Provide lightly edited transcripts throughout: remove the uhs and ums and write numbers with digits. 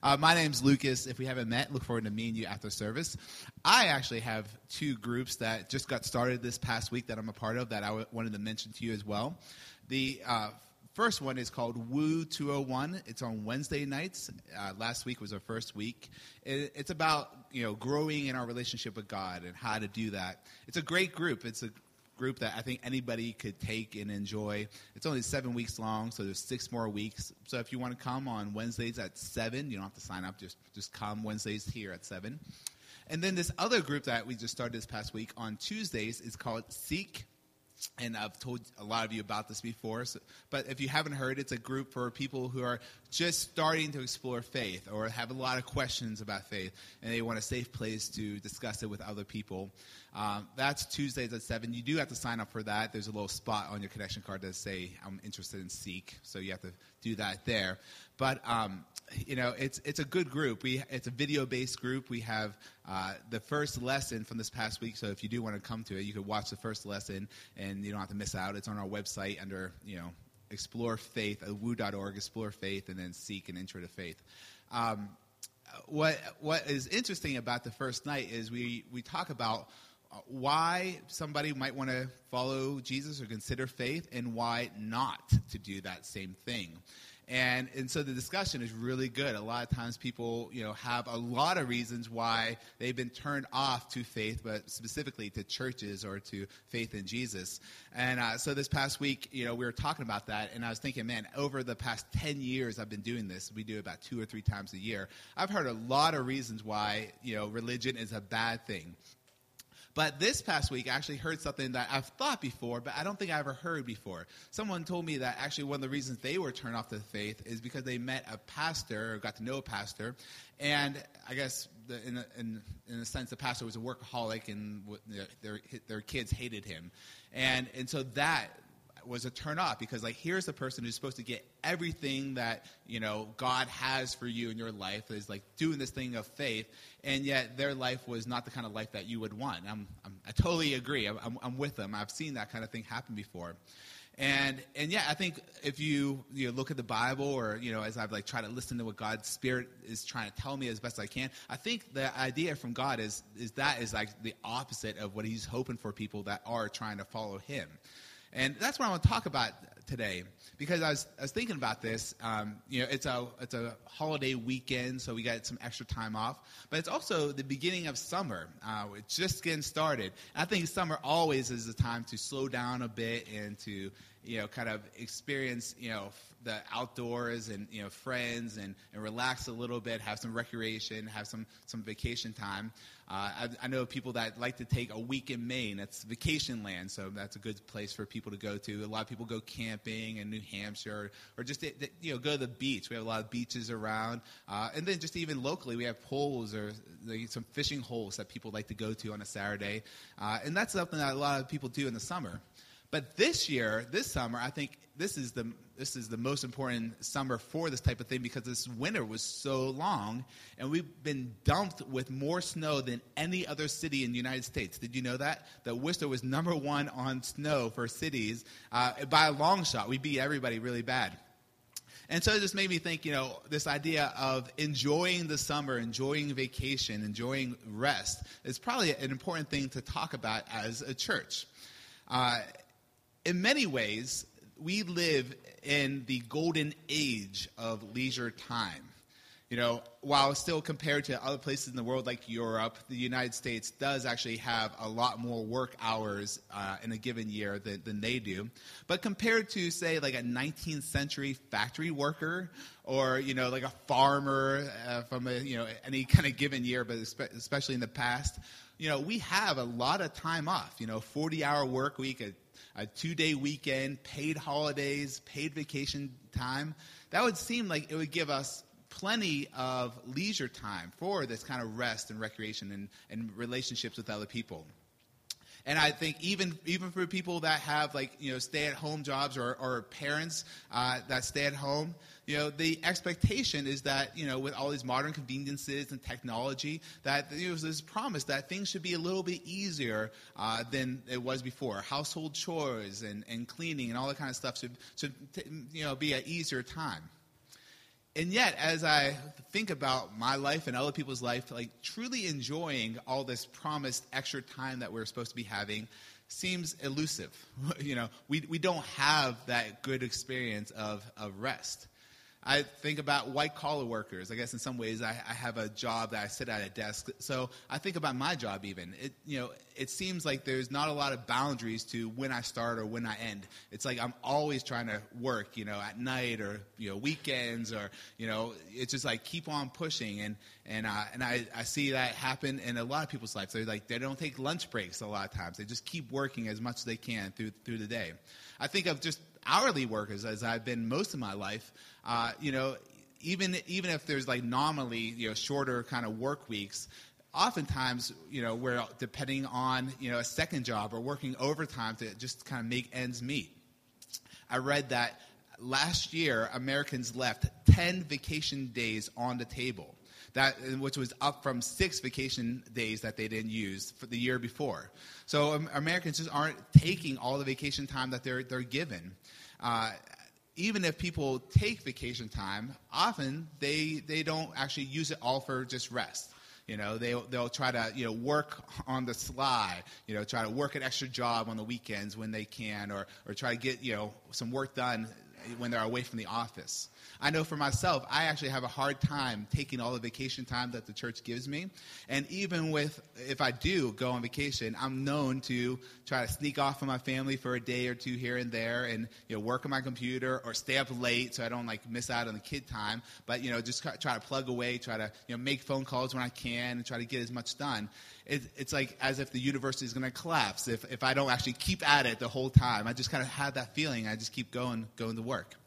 My name's Lucas. If we haven't met, look forward to meeting you after service. I actually have two groups that just got started this past week that I'm a part of that I wanted to mention to you as well. The first one is called Woo 201. It's on Wednesday nights. Last week was our first week. It's about growing in our relationship with God and how to do that. It's a great group. It's a group that I think anybody could take and enjoy. It's only 7 weeks long, so there's 6 more weeks. So if you want to come on Wednesdays at 7, you don't have to sign up. Just come Wednesdays here at 7. And then this other group that we just started this past week on Tuesdays is called Seek. And I've told a lot of you about this before, but if you haven't heard, it's a group for people who are just starting to explore faith or have a lot of questions about faith, and they want a safe place to discuss it with other people. That's Tuesdays at 7. You do have to sign up for that. There's a little spot on your connection card that say, I'm interested in Seek, so you have to do that there. But it's a good group. It's a video-based group. We have the first lesson from this past week, so if you do want to come to it, you could watch the first lesson, and you don't have to miss out. It's on our website under, Explore Faith, woo.org, Explore Faith, and then Seek an Intro to Faith. What is interesting about the first night is we talk about why somebody might want to follow Jesus or consider faith and why not to do that same thing. And so the discussion is really good. A lot of times people, have a lot of reasons why they've been turned off to faith, but specifically to churches or to faith in Jesus. And so this past week, we were talking about that, and I was thinking, man, over the past 10 years I've been doing this. We do it about 2 or 3 times a year. I've heard a lot of reasons why, religion is a bad thing. But this past week, I actually heard something that I've thought before, but I don't think I ever heard before. Someone told me that actually one of the reasons they were turned off to the faith is because they met a pastor or got to know a pastor, and I guess in a sense the pastor was a workaholic and their kids hated him, and so that was a turn off because here's the person who's supposed to get everything that God has for you in your life is doing this thing of faith, and yet their life was not the kind of life that you would want. I totally agree. I'm with them. I've seen that kind of thing happen before. And yeah, I think if you look at the Bible or as I've tried to listen to what God's Spirit is trying to tell me as best I can, I think the idea from God is the opposite of what He's hoping for people that are trying to follow Him. And that's what I want to talk about today, because I was thinking about this. It's a holiday weekend, so we got some extra time off. But it's also the beginning of summer. It's just getting started. And I think summer always is the time to slow down a bit and to kind of experience the outdoors and friends and relax a little bit, have some recreation, have some vacation time. I know people that like to take a week in Maine. That's vacation land, so that's a good place for people to go to. A lot of people go camping in New Hampshire or just go to the beach. We have a lot of beaches around, and then just even locally, we have pools or some fishing holes that people like to go to on a Saturday, and that's something that a lot of people do in the summer. But this summer, I think this is the most important summer for this type of thing because this winter was so long, and we've been dumped with more snow than any other city in the United States. Did you know that? That Worcester was number 1 on snow for cities by a long shot. We beat everybody really bad. And so it just made me think, this idea of enjoying the summer, enjoying vacation, enjoying rest is probably an important thing to talk about as a church. In many ways, we live in the golden age of leisure time. While still compared to other places in the world like Europe, the United States does actually have a lot more work hours in a given year than they do. But compared to, say, a 19th century factory worker or, a farmer from any kind of given year, but especially in the past, we have a lot of time off, 40-hour work week, a 2-day weekend, paid holidays, paid vacation time. That would seem like it would give us plenty of leisure time for this kind of rest and recreation and relationships with other people. And I think even for people that have stay-at-home jobs or parents that stay at home, the expectation is that with all these modern conveniences and technology, that there's this promise that things should be a little bit easier than it was before. Household chores and cleaning and all that kind of stuff should be an easier time. And yet, as I think about my life and other people's life, like truly enjoying all this promised extra time that we're supposed to be having seems elusive. We don't have that good experience of rest. I think about white-collar workers. I guess in some ways I have a job that I sit at a desk. So I think about my job even. It seems like there's not a lot of boundaries to when I start or when I end. It's like I'm always trying to work, at night or, weekends or, it's just like keep on pushing. And I see that happen in a lot of people's lives. They don't take lunch breaks a lot of times. They just keep working as much as they can through the day. I think of just hourly workers as I've been most of my life. Even if there's like nominally, shorter kind of work weeks, oftentimes, we're depending on, a second job or working overtime to just kind of make ends meet. I read that last year, Americans left 10 vacation days on the table, which was up from 6 vacation days that they didn't use for the year before. So Americans just aren't taking all the vacation time that they're given. Even if people take vacation time, often they don't actually use it all for just rest. They'll try to work on the sly. Try to work an extra job on the weekends when they can, or try to get some work done when they're away from the office. I know for myself, I actually have a hard time taking all the vacation time that the church gives me. And even if I do go on vacation, I'm known to try to sneak off from my family for a day or two here and there and, work on my computer or stay up late so I don't miss out on the kid time. But, just try to plug away, try to, make phone calls when I can and try to get as much done. It's like as if the university is going to collapse if I don't actually keep at it the whole time. I just kind of have that feeling. I just keep going to work.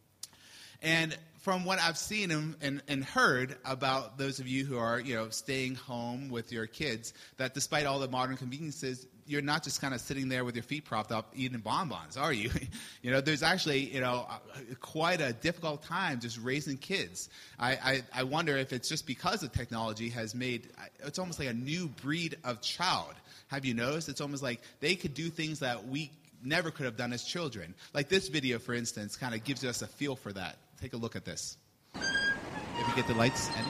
And from what I've seen and heard about those of you who are, staying home with your kids, that despite all the modern conveniences, you're not just kind of sitting there with your feet propped up eating bonbons, are you? There's actually, quite a difficult time just raising kids. I wonder if it's just because the technology has made, it's almost like a new breed of child. Have you noticed? It's almost like they could do things that we never could have done as children. Like this video, for instance, kind of gives us a feel for that. Take a look at this. If you get the lights, Andy.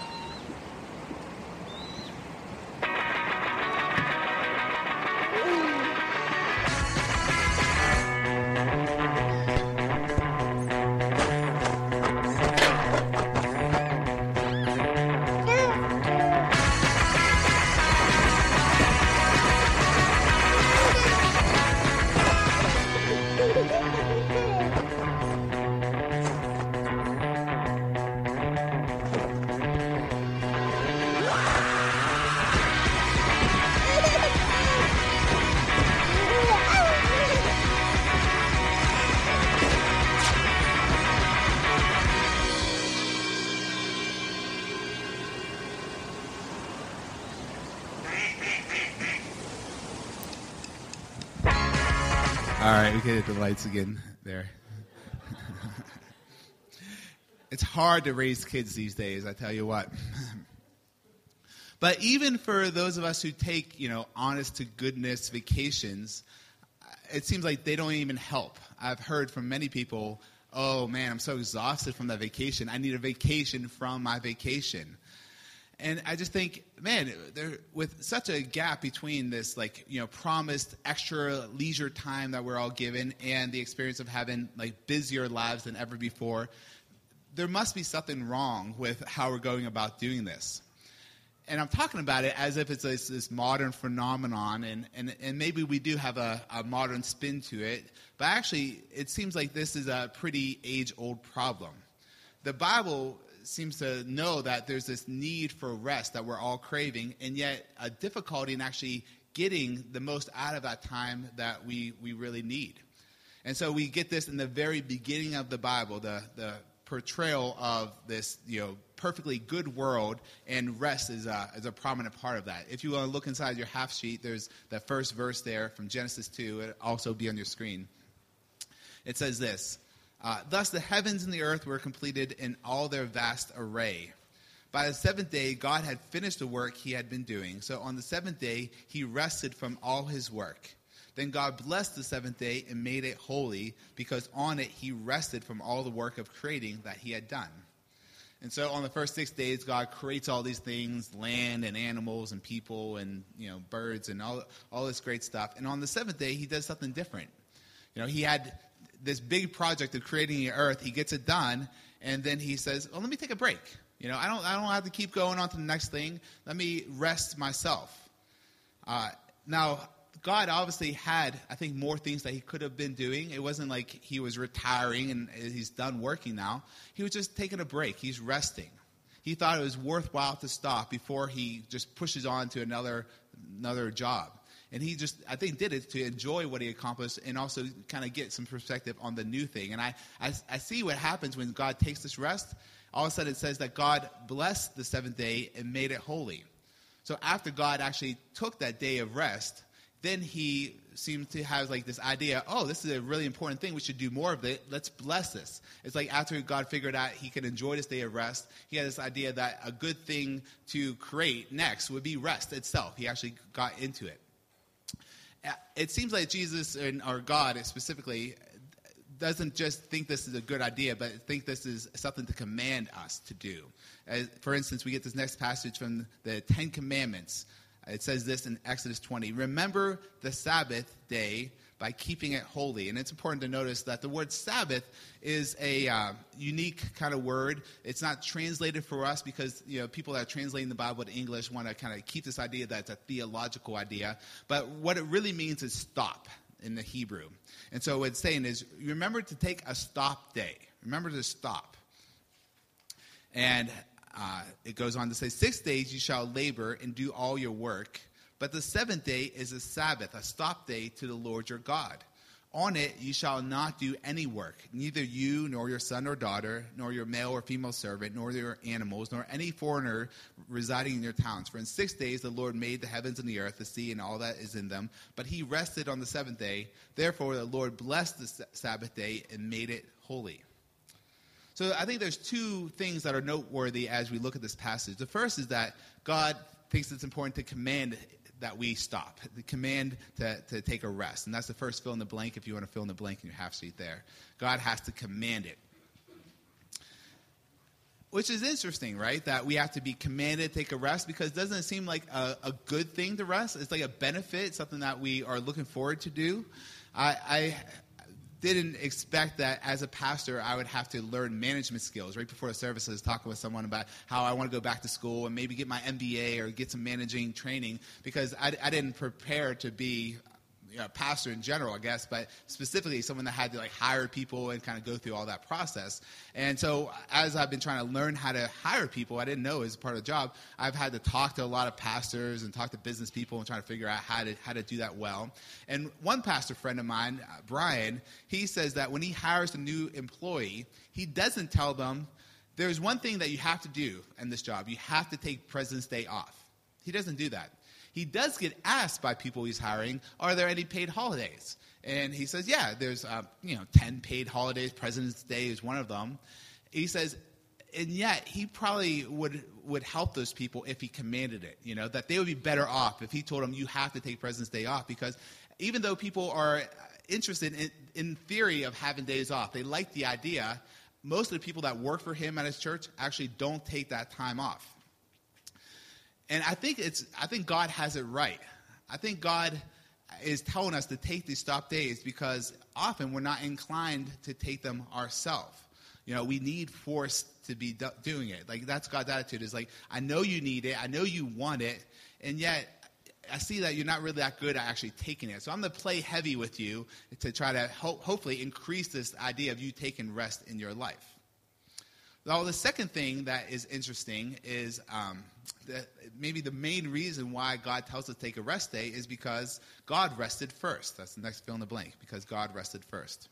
All right, we can hit the lights again there. It's hard to raise kids these days, I tell you what. But even for those of us who take, honest to goodness vacations, it seems like they don't even help. I've heard from many people, oh man, I'm so exhausted from that vacation. I need a vacation from my vacation. And I just think, man, with such a gap between this, promised extra leisure time that we're all given and the experience of having, busier lives than ever before, there must be something wrong with how we're going about doing this. And I'm talking about it as if it's this modern phenomenon, and maybe we do have a modern spin to it, but actually it seems like this is a pretty age-old problem. The Bible seems to know that there's this need for rest that we're all craving, and yet a difficulty in actually getting the most out of that time that we really need. And so we get this in the very beginning of the Bible, the portrayal of this, perfectly good world, and rest is a prominent part of that. If you want to look inside your half sheet, there's that first verse there from Genesis 2. It'll also be on your screen. It says this, thus the heavens and the earth were completed in all their vast array. By the seventh day, God had finished the work he had been doing. So on the seventh day, he rested from all his work. Then God blessed the seventh day and made it holy, because on it he rested from all the work of creating that he had done. And so on the first 6 days, God creates all these things, land and animals and people and, birds and all this great stuff. And on the seventh day, he does something different. He had this big project of creating the earth. He gets it done, and then he says, let me take a break. I don't have to keep going on to the next thing. Let me rest myself. Now, God obviously had, I think, more things that he could have been doing. It wasn't like he was retiring and he's done working now. He was just taking a break. He's resting. He thought it was worthwhile to stop before he just pushes on to another job. And he just, I think, did it to enjoy what he accomplished and also kind of get some perspective on the new thing. And I see what happens when God takes this rest. All of a sudden it says that God blessed the seventh day and made it holy. So after God actually took that day of rest, then he seemed to have like this idea, this is a really important thing. We should do more of it. Let's bless this. It's like after God figured out he could enjoy this day of rest, he had this idea that a good thing to create next would be rest itself. He actually got into it. It seems like Jesus, or God specifically, doesn't just think this is a good idea, but think this is something to command us to do. For instance, we get this next passage from the Ten Commandments. It says this in Exodus 20. Remember the Sabbath day by keeping it holy. And it's important to notice that the word Sabbath is a unique kind of word. It's not translated for us because people that are translating the Bible to English want to kind of keep this idea that it's a theological idea. But what it really means is stop in the Hebrew. And so what it's saying is, remember to take a stop day. Remember to stop. And it goes on to say, 6 days you shall labor and do all your work, but the seventh day is a Sabbath, a stop day to the Lord your God. On it you shall not do any work, neither you nor your son or daughter, nor your male or female servant, nor your animals, nor any foreigner residing in your towns. For in 6 days the Lord made the heavens and the earth, the sea, and all that is in them. But he rested on the seventh day. Therefore the Lord blessed the Sabbath day and made it holy. So I think there's two things that are noteworthy as we look at this passage. The first is that God thinks it's important to command that we stop, the command to take a rest. And that's the first fill in the blank if you want to fill in the blank in your half sheet there. God has to command it. Which is interesting, right? That we have to be commanded to take a rest, because doesn't it seem like a good thing to rest? It's like a benefit, something that we are looking forward to do. I didn't expect that as a pastor I would have to learn management skills. Right before the service, I was talking with someone about how I want to go back to school and maybe get my MBA or get some managing training, because I didn't prepare to be a pastor in general, I guess, but specifically someone that had to hire people and kind of go through all that process. And so as I've been trying to learn how to hire people, I didn't know as part of the job, I've had to talk to a lot of pastors and talk to business people and try to figure out how to do that well. And one pastor friend of mine, Brian, he says that when he hires a new employee, he doesn't tell them, there's one thing that you have to do in this job. You have to take President's Day off. He doesn't do that. He does get asked by people he's hiring, are there any paid holidays? And he says, yeah, there's 10 paid holidays. President's Day is one of them. He says, and yet he probably would help those people if he commanded it, that they would be better off if he told them you have to take President's Day off, because even though people are interested in theory of having days off, they like the idea, most of the people that work for him at his church actually don't take that time off. And I think God has it right. I think God is telling us to take these stop days because often we're not inclined to take them ourselves. We need force to be doing it. That's God's attitude, is I know you need it, I know you want it, and yet I see that you're not really that good at actually taking it. So I'm going to play heavy with you to try to hopefully increase this idea of you taking rest in your life. Now, the second thing that is interesting is that maybe the main reason why God tells us to take a rest day is because God rested first. That's the next fill in the blank, because God rested first.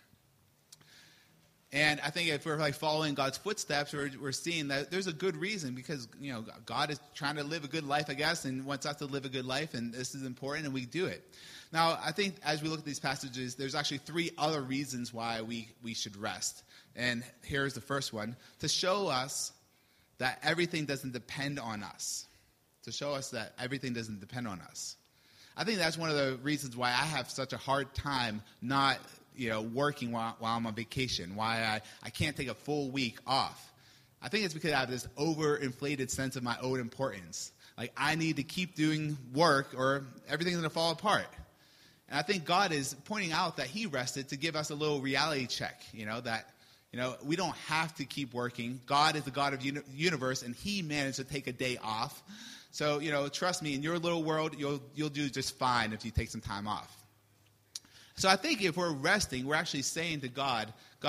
And I think if we're following God's footsteps, we're seeing that there's a good reason, because God is trying to live a good life, I guess, and wants us to live a good life, and this is important, and we do it. Now, I think as we look at these passages, there's actually three other reasons why we should rest. And here's the first one: to show us that everything doesn't depend on us. To show us that everything doesn't depend on us. I think that's one of the reasons why I have such a hard time not working while I'm on vacation, why I can't take a full week off. I think it's because I have this overinflated sense of my own importance. Like, I need to keep doing work or everything's going to fall apart. And I think God is pointing out that he rested to give us a little reality check, that, we don't have to keep working. God is the God of the universe, and he managed to take a day off. So, trust me, in your little world, you'll do just fine if you take some time off. So I think if we're resting, we're actually saying to God,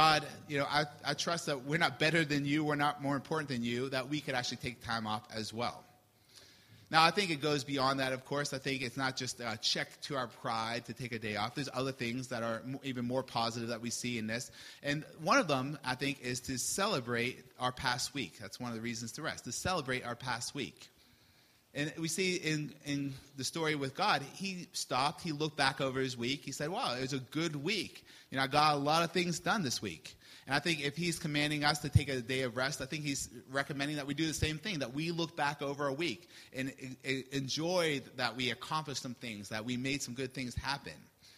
I trust that we're not better than you, we're not more important than you, that we could actually take time off as well. Now, I think it goes beyond that, of course. I think it's not just a check to our pride to take a day off. There's other things that are even more positive that we see in this. And one of them, I think, is to celebrate our past week. That's one of the reasons to rest, to celebrate our past week. And we see in the story with God, he stopped, he looked back over his week. He said, wow, it was a good week. I got a lot of things done this week. And I think if he's commanding us to take a day of rest, I think he's recommending that we do the same thing, that we look back over a week and enjoy that we accomplished some things, that we made some good things happen.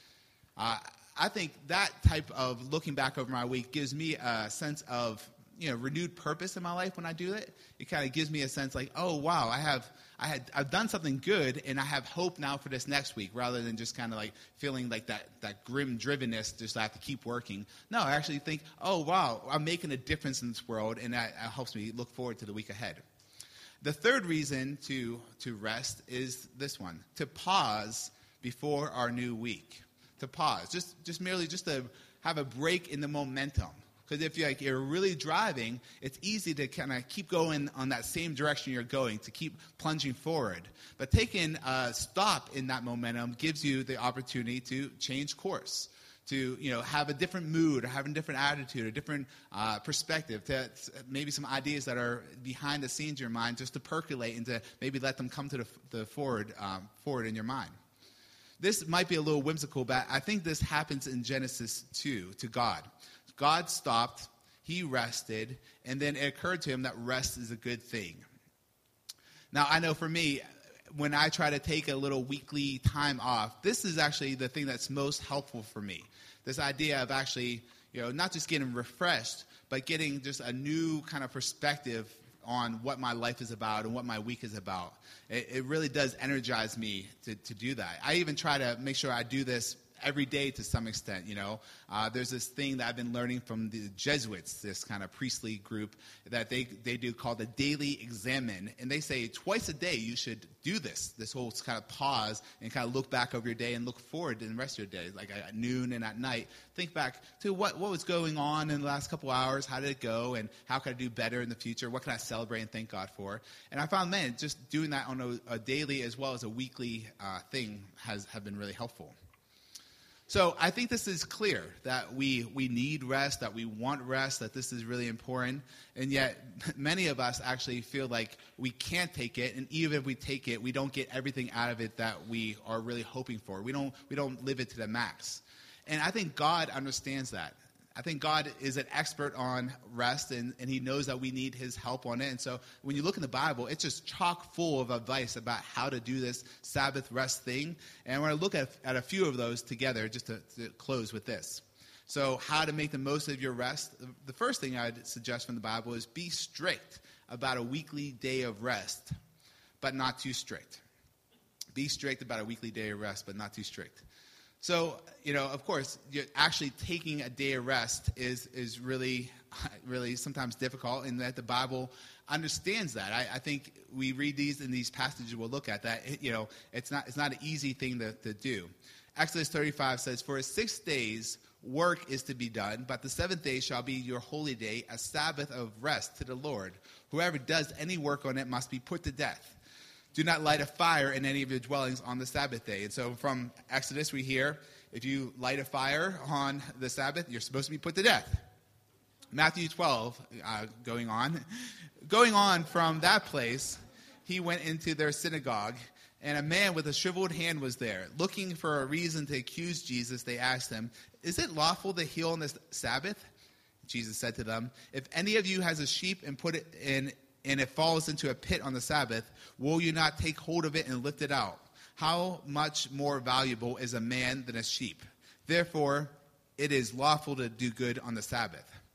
I think that type of looking back over my week gives me a sense of renewed purpose in my life when I do it. It kind of gives me a sense like, oh, wow, I've done something good, and I have hope now for this next week, rather than just kind of like feeling like that grim drivenness, just I have to keep working. No, I actually think, oh, wow, I'm making a difference in this world, and that helps me look forward to the week ahead. The third reason to rest is this one, to pause before our new week. To pause, just merely to have a break in the momentum. Because if you're really driving, it's easy to kind of keep going on that same direction you're going, to keep plunging forward. But taking a stop in that momentum gives you the opportunity to change course, to have a different mood, or have a different attitude, a different perspective, to maybe some ideas that are behind the scenes in your mind, just to percolate and to maybe let them come to the forward in your mind. This might be a little whimsical, but I think this happens in Genesis 2 to God. God stopped, he rested, and then it occurred to him that rest is a good thing. Now, I know for me, when I try to take a little weekly time off, this is actually the thing that's most helpful for me. This idea of actually, not just getting refreshed, but getting just a new kind of perspective on what my life is about and what my week is about. It really does energize me to do that. I even try to make sure I do this every day to some extent. There's this thing that I've been learning from the Jesuits, this kind of priestly group that they do called the Daily Examen. And they say twice a day you should do this whole kind of pause and kind of look back over your day and look forward to the rest of your day, like at noon and at night. Think back to what was going on in the last couple hours, how did it go, and how can I do better in the future, what can I celebrate and thank God for. And I found, just doing that on a daily as well as a weekly thing have been really helpful. So I think this is clear that we need rest, that we want rest, that this is really important. And yet many of us actually feel like we can't take it. And even if we take it, we don't get everything out of it that we are really hoping for. We don't live it to the max. And I think God understands that. I think God is an expert on rest, and he knows that we need his help on it. And so when you look in the Bible, it's just chock full of advice about how to do this Sabbath rest thing. And we're going to look at a few of those together just to close with this. So how to make the most of your rest. The first thing I'd suggest from the Bible is be strict about a weekly day of rest, but not too strict. Be strict about a weekly day of rest, but not too strict. So, of course, actually taking a day of rest is really, really sometimes difficult, and that the Bible understands that. I think we read these in these passages, we'll look at that. It's not an easy thing to do. Exodus 35 says, "For 6 days work is to be done, but the 7th day shall be your holy day, a Sabbath of rest to the Lord. Whoever does any work on it must be put to death. Do not light a fire in any of your dwellings on the Sabbath day." And so from Exodus we hear, if you light a fire on the Sabbath, you're supposed to be put to death. Matthew 12, going on from that place, he went into their synagogue, and a man with a shriveled hand was there. Looking for a reason to accuse Jesus, they asked him, "Is it lawful to heal on this Sabbath?" Jesus said to them, "If any of you has a sheep and put it in, and it falls into a pit on the Sabbath, will you not take hold of it and lift it out? How much more valuable is a man than a sheep? Therefore, it is lawful to do good on the Sabbath."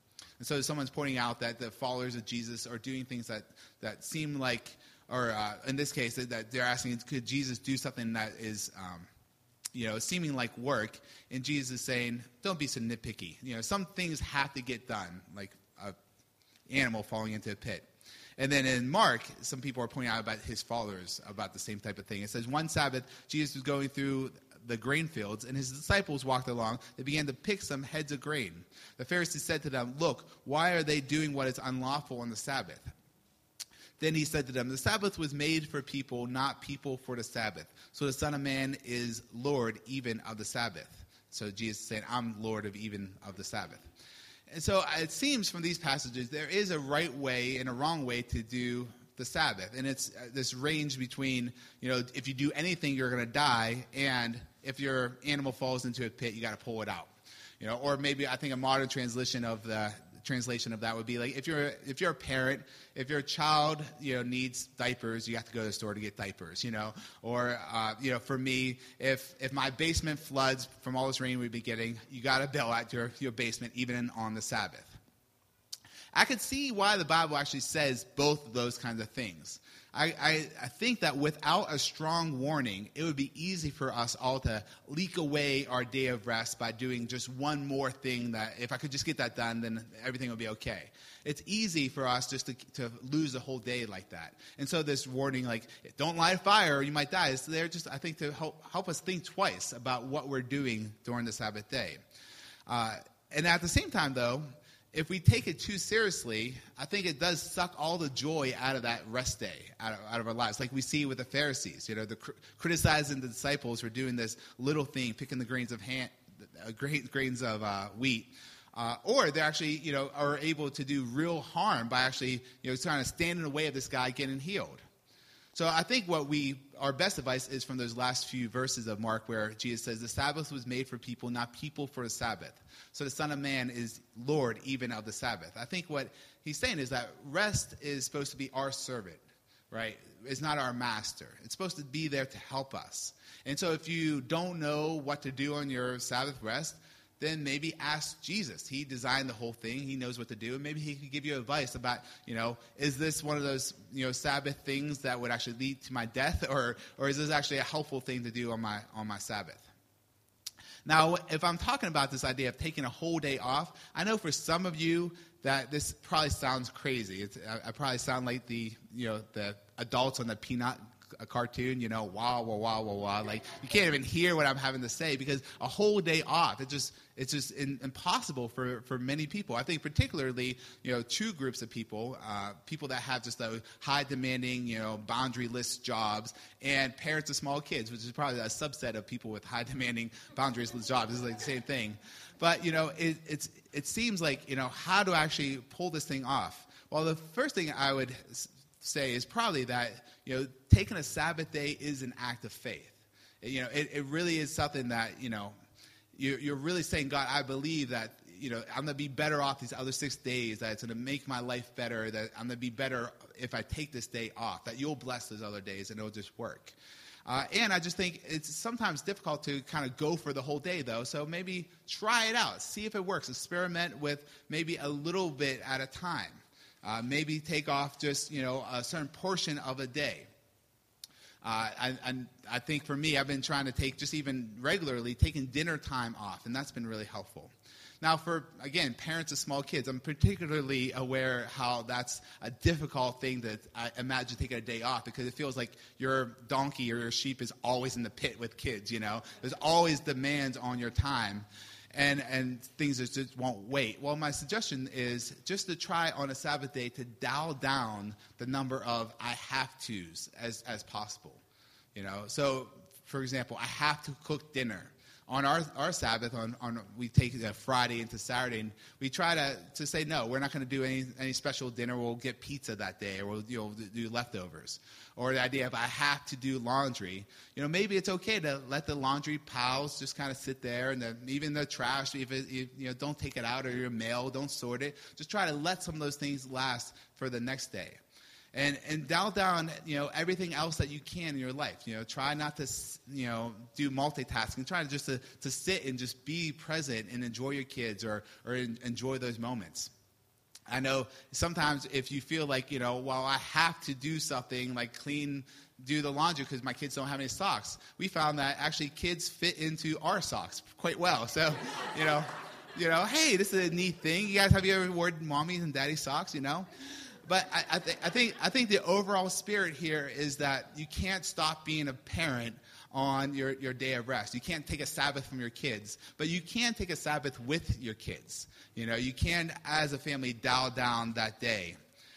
And so someone's pointing out that the followers of Jesus are doing things that seem like, or in this case, that they're asking, could Jesus do something that is, seeming like work? And Jesus is saying, don't be so nitpicky. Some things have to get done, like an animal falling into a pit. And then in Mark, some people are pointing out about his followers about the same type of thing. It says, one Sabbath, Jesus was going through the grain fields, and his disciples walked along. They began to pick some heads of grain. The Pharisees said to them, look, why are they doing what is unlawful on the Sabbath? Then he said to them, the Sabbath was made for people, not people for the Sabbath. So the Son of Man is Lord even of the Sabbath. So Jesus is saying, I'm Lord of even of the Sabbath. And so it seems from these passages there is a right way and a wrong way to do the Sabbath. And it's this range between, if you do anything, you're going to die. And if your animal falls into a pit, you got to pull it out. Or maybe I think a modern translation of that would be like if you're a parent, if your child needs diapers, you have to go to the store to get diapers. Or for me, if my basement floods from all this rain we've been getting, you got to bail out your basement even on the Sabbath. I could see why the Bible actually says both of those kinds of things. I think that without a strong warning, it would be easy for us all to leak away our day of rest by doing just one more thing that if I could just get that done, then everything would be okay. It's easy for us just to lose a whole day like that. And so this warning, like, don't light a fire or you might die, is there just, I think, to help us think twice about what we're doing during the Sabbath day. And at the same time, though, if we take it too seriously, I think it does suck all the joy out of that rest day, out of our lives. Like we see with the Pharisees, criticizing the disciples for doing this little thing, picking the grains of wheat. Or they actually, are able to do real harm by actually, trying to stand in the way of this guy getting healed. So I think our best advice is from those last few verses of Mark where Jesus says, the Sabbath was made for people, not people for the Sabbath. So the Son of Man is Lord even of the Sabbath. I think what he's saying is that rest is supposed to be our servant, right? It's not our master. It's supposed to be there to help us. And so if you don't know what to do on your Sabbath rest, then maybe ask Jesus. He designed the whole thing. He knows what to do. And maybe he could give you advice about, is this one of those, Sabbath things that would actually lead to my death? Or is this actually a helpful thing to do on my Sabbath? Now, if I'm talking about this idea of taking a whole day off, I know for some of you that this probably sounds crazy. I probably sound like the adults on the Peanut cartoon, wah, wah, wah, wah, wah. Like, you can't even hear what I'm having to say because a whole day off, it's just impossible for many people. I think particularly, two groups of people, people that have just a high demanding, boundary-less jobs, and parents of small kids, which is probably a subset of people with high demanding boundaries-less jobs. It's like the same thing. But, it seems like, how to actually pull this thing off? Well, the first thing I would say is probably that, taking a Sabbath day is an act of faith. It really is something that, you're really saying, God, I believe that, I'm going to be better off these other 6 days, that it's going to make my life better, that I'm going to be better if I take this day off, that you'll bless those other days and it'll just work. And I just think it's sometimes difficult to kind of go for the whole day, though. So maybe try it out. See if it works. Experiment with maybe a little bit at a time. Maybe take off just, a certain portion of a day. I think for me, I've been trying to take just even regularly taking dinner time off, and that's been really helpful. Now, for, again, parents of small kids, I'm particularly aware how that's a difficult thing to imagine taking a day off because it feels like your donkey or your sheep is always in the pit with kids, There's always demands on your time. And things that just won't wait. Well, my suggestion is just to try on a Sabbath day to dial down the number of I have to's as possible. So, for example, I have to cook dinner. On our Sabbath, we take Friday into Saturday, and we try to say, no, we're not going to do any special dinner. We'll get pizza that day, or we'll do leftovers. Or the idea of I have to do laundry. Maybe it's okay to let the laundry piles just kind of sit there, and even the trash, if don't take it out, or your mail, don't sort it. Just try to let some of those things last for the next day. And dial down, everything else that you can in your life. Try not to, do multitasking. Try to sit and just be present and enjoy your kids or enjoy those moments. I know sometimes if you feel like, well, I have to do something like do the laundry because my kids don't have any socks. We found that actually kids fit into our socks quite well. So, hey, this is a neat thing. Have you ever worn mommy's and daddy's socks, But I think the overall spirit here is that you can't stop being a parent on your day of rest. You can't take a Sabbath from your kids, but you can take a Sabbath with your kids. You can, as a family, dial down that day.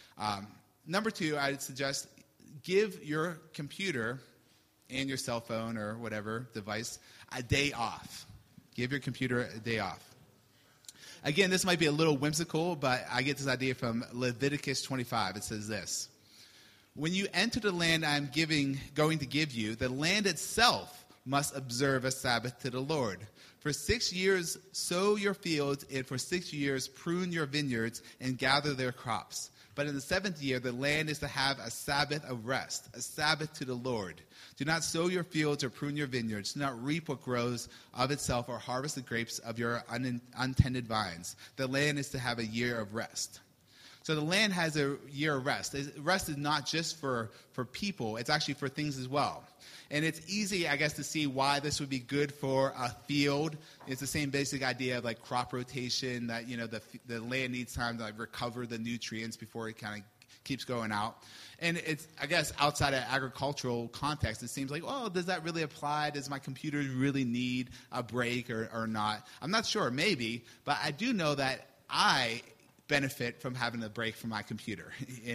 Number 2, I'd suggest give your computer and your cell phone or whatever device a day off. Give your computer a day off. Again, this might be a little whimsical, but I get this idea from Leviticus 25. It says this: when you enter the land I am going to give you, the land itself must observe a Sabbath to the Lord. For 6 years sow your fields, and for 6 years prune your vineyards and gather their crops. But in the 7th year, the land is to have a Sabbath of rest, a Sabbath to the Lord. Do not sow your fields or prune your vineyards. Do not reap what grows of itself or harvest the grapes of your untended vines. The land is to have a year of rest. So the land has a year of rest. Rest is not just for people. It's actually for things as well. And it's easy, I guess, to see why this would be good for a field. It's the same basic idea of like crop rotation, that the land needs time to recover the nutrients before it kind of keeps going out. And it's, I guess, outside of agricultural context, it seems like, oh, does that really apply? Does my computer really need a break or not? I'm not sure, maybe, but I do know that I benefit from having a break from my computer.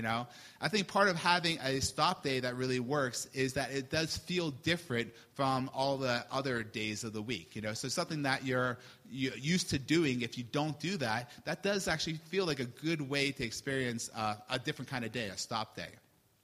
I think part of having a stop day that really works is that it does feel different from all the other days of the week. So something that you're used to doing, if you don't do that, that does actually feel like a good way to experience a different kind of day, a stop day.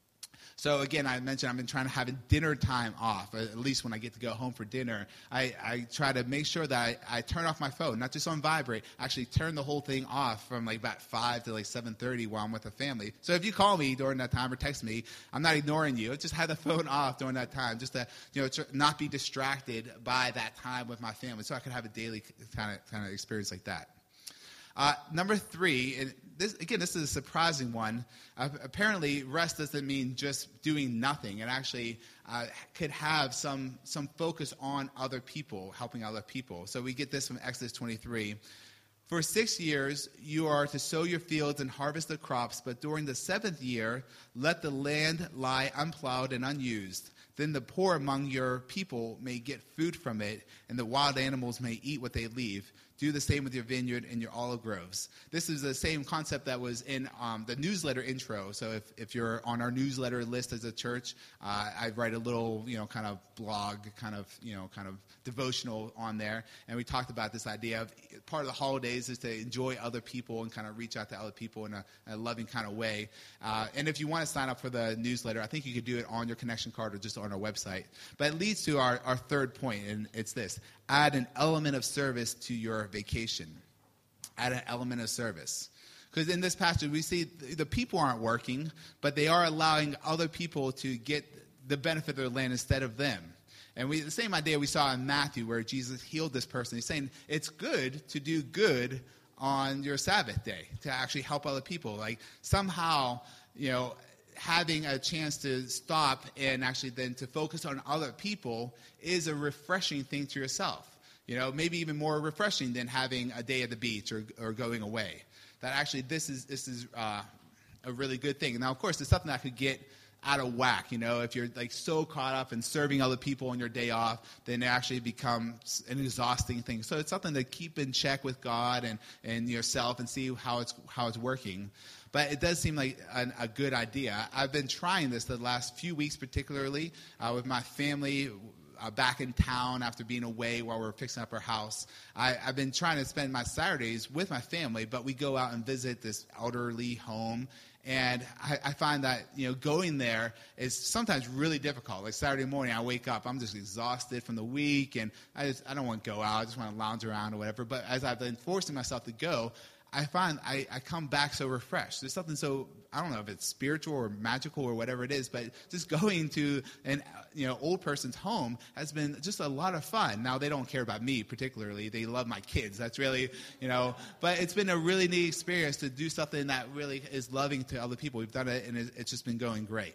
So again, I mentioned I've been trying to have dinner time off, at least when I get to go home for dinner. I try to make sure that I turn off my phone, not just on vibrate, actually turn the whole thing off from like about 5 to like 7:30 while I'm with the family. So if you call me during that time or text me, I'm not ignoring you. Just have the phone off during that time, just to not be distracted by that time with my family, so I can have a daily kind of experience like that. Number 3, and this is a surprising one. Apparently, rest doesn't mean just doing nothing. It actually could have some focus on other people, helping other people. So we get this from Exodus 23. For 6 years you are to sow your fields and harvest the crops, but during the 7th year let the land lie unplowed and unused. Then the poor among your people may get food from it, and the wild animals may eat what they leave. Do the same with your vineyard and your olive groves. This is the same concept that was in the newsletter intro. So if you're on our newsletter list as a church, I write a little, kind of blog, kind of devotional on there. And we talked about this idea of part of the holidays is to enjoy other people and kind of reach out to other people in a loving kind of way. And if you want to sign up for the newsletter, I think you could do it on your connection card or just on our website. But it leads to our third point, and it's this: add an element of service to your vacation. Add an element of service. Because in this passage, we see the people aren't working, but they are allowing other people to get the benefit of their land instead of them. And the same idea we saw in Matthew, where Jesus healed this person. He's saying it's good to do good on your Sabbath day, to actually help other people. Like somehow, having a chance to stop and actually then to focus on other people is a refreshing thing to yourself. Maybe even more refreshing than having a day at the beach or going away. That actually this is a really good thing. Now, of course, it's something that could get out of whack. If you're like so caught up in serving other people on your day off, then it actually becomes an exhausting thing. So it's something to keep in check with God and yourself and see how it's working. But it does seem like a good idea. I've been trying this the last few weeks, particularly with my family. Back in town after being away while we're fixing up our house. I've been trying to spend my Saturdays with my family, but we go out and visit this elderly home. And I find that, going there is sometimes really difficult. Like Saturday morning, I wake up, I'm just exhausted from the week, and I don't want to go out. I just want to lounge around or whatever. But as I've been forcing myself to go, I find I come back so refreshed. There's something so, I don't know if it's spiritual or magical or whatever it is, but just going to an old person's home has been just a lot of fun. Now, they don't care about me particularly. They love my kids. That's really, but it's been a really neat experience to do something that really is loving to other people. We've done it, and it's just been going great.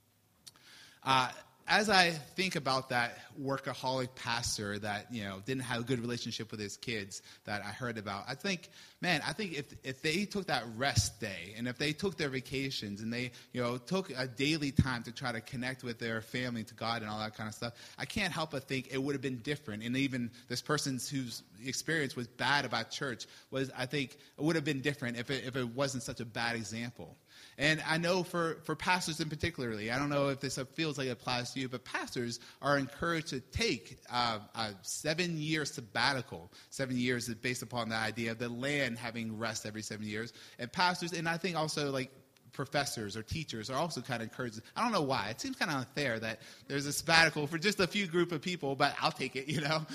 As I think about that workaholic pastor that, didn't have a good relationship with his kids that I heard about, I think if they took that rest day and if they took their vacations and they, took a daily time to try to connect with their family, to God and all that kind of stuff, I can't help but think it would have been different. And even this person's whose experience was bad about church I think it would have been different if it wasn't such a bad example. And I know for pastors in particularly, I don't know if this feels like it applies to you, but pastors are encouraged to take a 7-year sabbatical. 7 years is based upon the idea of the land having rest every 7 years. And pastors, and I think also like professors or teachers are also kind of encouraged. I don't know why. It seems kind of unfair that there's a sabbatical for just a few group of people, but I'll take it,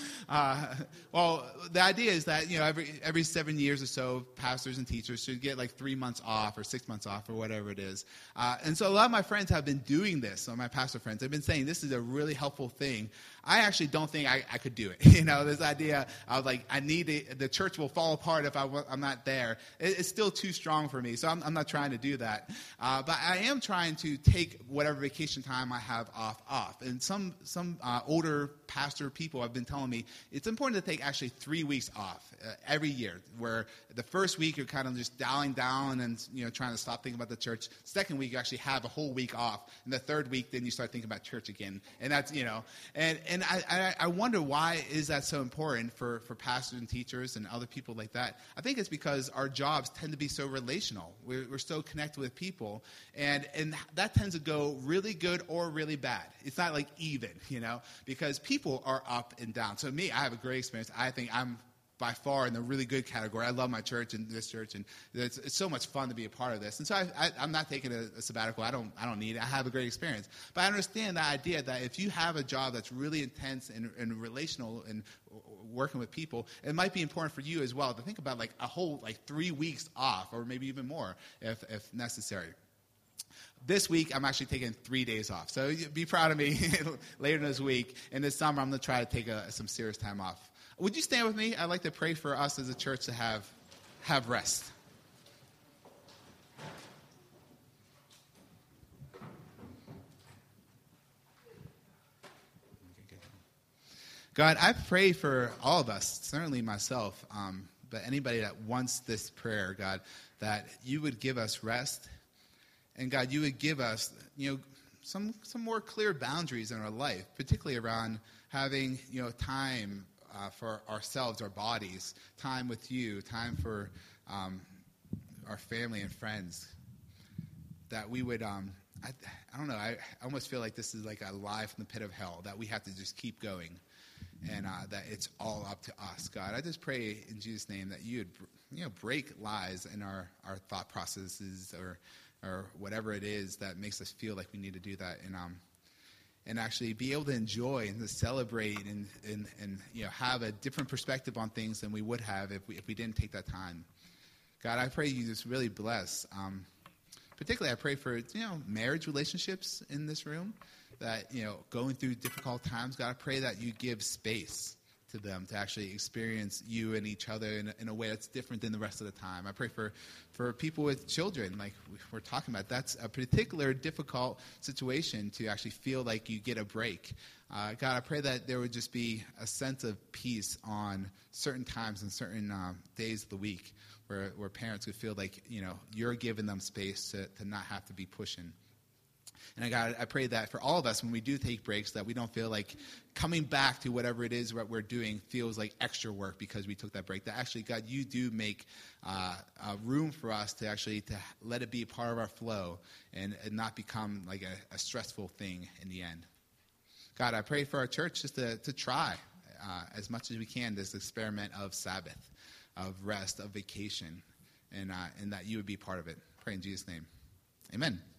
Well, the idea is that, every 7 years or so, pastors and teachers should get like 3 months off or 6 months off or whatever it is. And so a lot of my friends have been doing this. So my pastor friends have been saying this is a really helpful thing. I actually don't think I could do it. This idea of like, I need it, the church will fall apart if I'm not there. It's still too strong for me. So I'm not trying to do that. But I am trying to take whatever vacation time I have off. And some older pastor people have been telling me it's important to take actually 3 weeks off every year, where the first week you're kind of just dialing down and trying to stop thinking about the church. Second week you actually have a whole week off, and the third week then you start thinking about church again. And that's and I wonder, why is that so important for pastors and teachers and other people like that? I think it's because our jobs tend to be so relational. We're so connected with people, and that tends to go really good or really bad. It's not like even, because people are up and down. So me, I have a great experience. I think I'm by far in the really good category. I love my church and this church, and it's so much fun to be a part of this. And so I'm not taking a sabbatical. I don't need it. I have a great experience. But I understand the idea that if you have a job that's really intense and relational and working with people, it might be important for you as well to think about like a whole 3 weeks off, or maybe even more if necessary. This week, I'm actually taking 3 days off. So be proud of me later this week. And this summer, I'm going to try to take some serious time off. Would you stand with me? I'd like to pray for us as a church to have rest. God, I pray for all of us, certainly myself, but anybody that wants this prayer, God, that you would give us rest. And God, you would give us, some more clear boundaries in our life, particularly around having, time for ourselves, our bodies, time with you, time for our family and friends. That we would, I don't know, I almost feel like this is like a lie from the pit of hell, that we have to just keep going, and that it's all up to us. God, I just pray in Jesus' name that you would, break lies in our thought processes or whatever it is that makes us feel like we need to do that, and actually be able to enjoy and to celebrate and have a different perspective on things than we would have if we didn't take that time. God, I pray you just really bless. Particularly, I pray for marriage relationships in this room that going through difficult times. God, I pray that you give space to them to actually experience you and each other in a way that's different than the rest of the time. I pray for people with children, like we're talking about. That's a particular difficult situation to actually feel like you get a break. God, I pray that there would just be a sense of peace on certain times and certain days of the week where parents would feel like, you're giving them space to not have to be pushing. And God, I pray that for all of us, when we do take breaks, that we don't feel like coming back to whatever it is what we're doing feels like extra work because we took that break. That actually, God, you do make room for us to actually to let it be a part of our flow and not become like a stressful thing in the end. God, I pray for our church just to try as much as we can this experiment of Sabbath, of rest, of vacation, and that you would be part of it. Pray in Jesus' name. Amen.